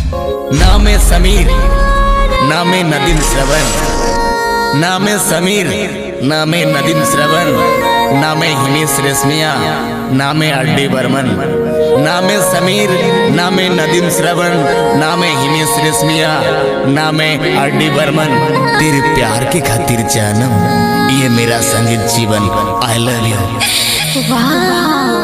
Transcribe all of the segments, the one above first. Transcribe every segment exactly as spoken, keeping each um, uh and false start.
नामे समीर नामे नदीम श्रवण, नामे समीर नामे नदीम श्रवण, नामे हिमेश रेशमिया नामे आरडी बर्मन। नामे समीर नामे नदीम श्रवण, नामे हिमेश रेशमिया नामे आरडी बर्मन। तेरे प्यार के खातिर जानम ये मेरा संगीत जीवन। I love you. वाह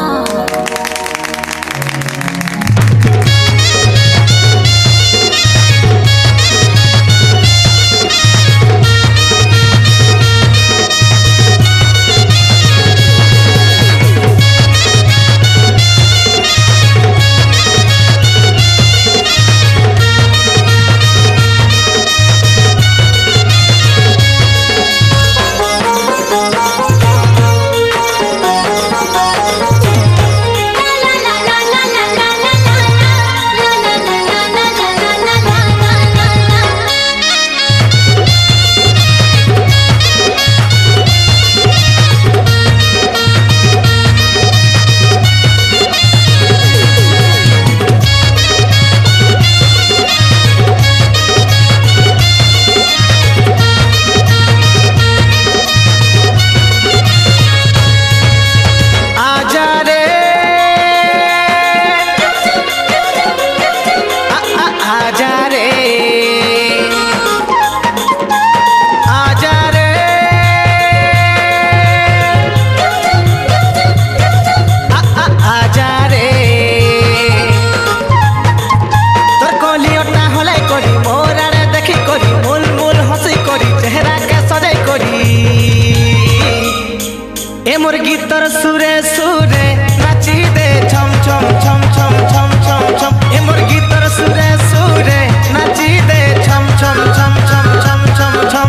मोर गीतर सुरे सुरे नाची दे छम छम छम छम छम छम छम। ए मोर गीतर सुरे सुरे नाची दे छम छम छम छम छम छम छम।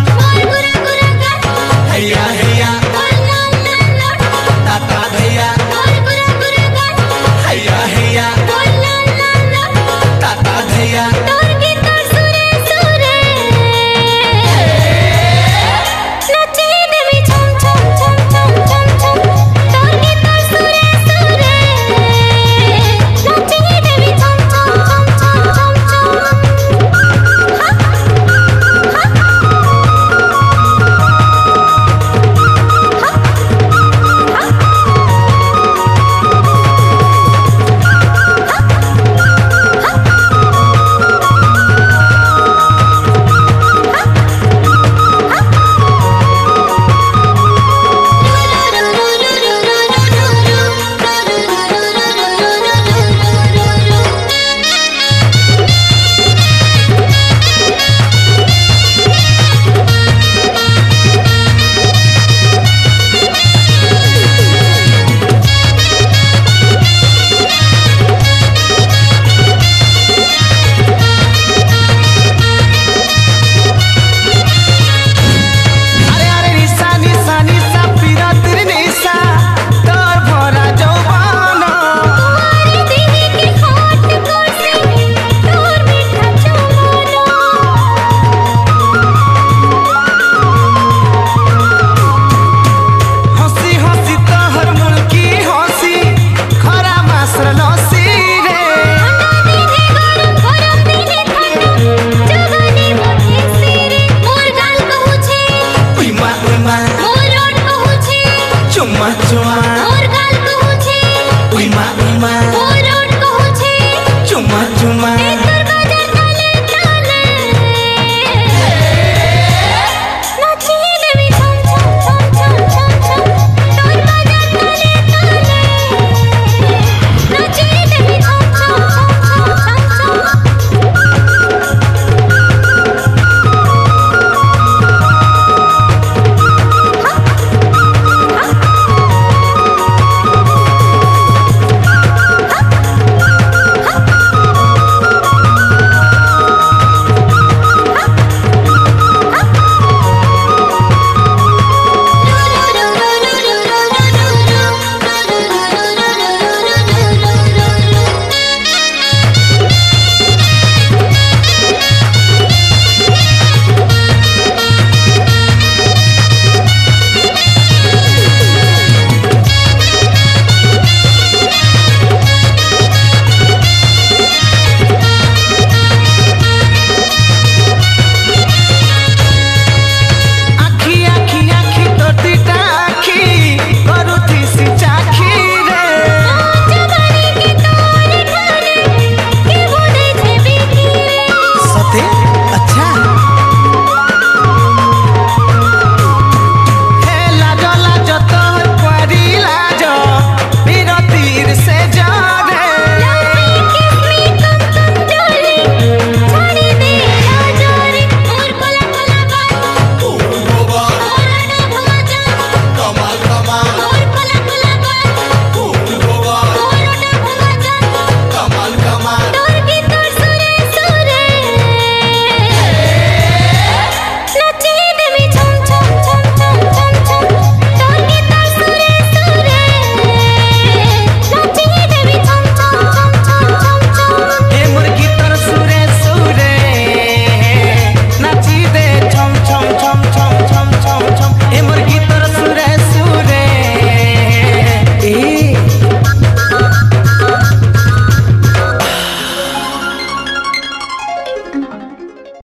हैया हैया ताता भैया, हैया हैया ताता भैया।